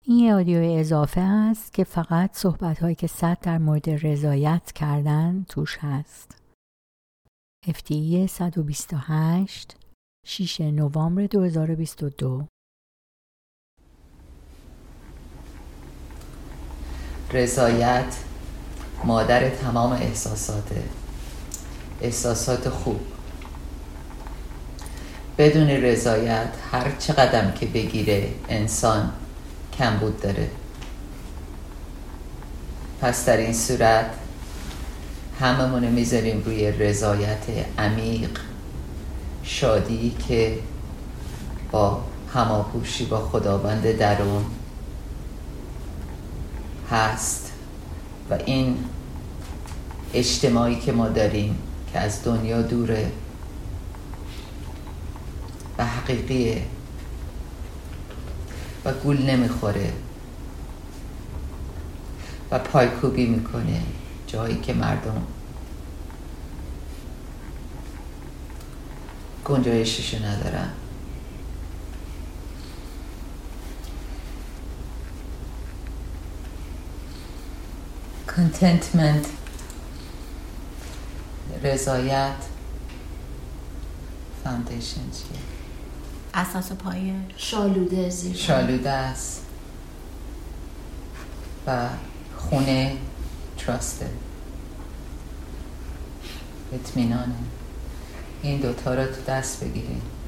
این یه آدیو اضافه است که فقط صحبت‌هایی که سد در مورد رضایت کردن توش هست. FTE 128 6 نوامبر 2022. رضایت مادر تمام احساسات خوب. بدون رضایت هر چه قدم که بگیره انسان کمبود داره. پس در این صورت هممونه میذاریم روی رضایت عمیق، شادی که با هماغوشی با خداوند درون هست و این اجتماعی که ما داریم که از دنیا دوره و حقیقیه و گول نمیخوره و پایکوبی میکنه جایی که مردم گنجایششو ندارن. contentment، رضایت، فاندیشن چیه؟ اساس پایه. شالوده است و خونه تراسته، اطمینانه. این دوتا رو تو دست بگیریم.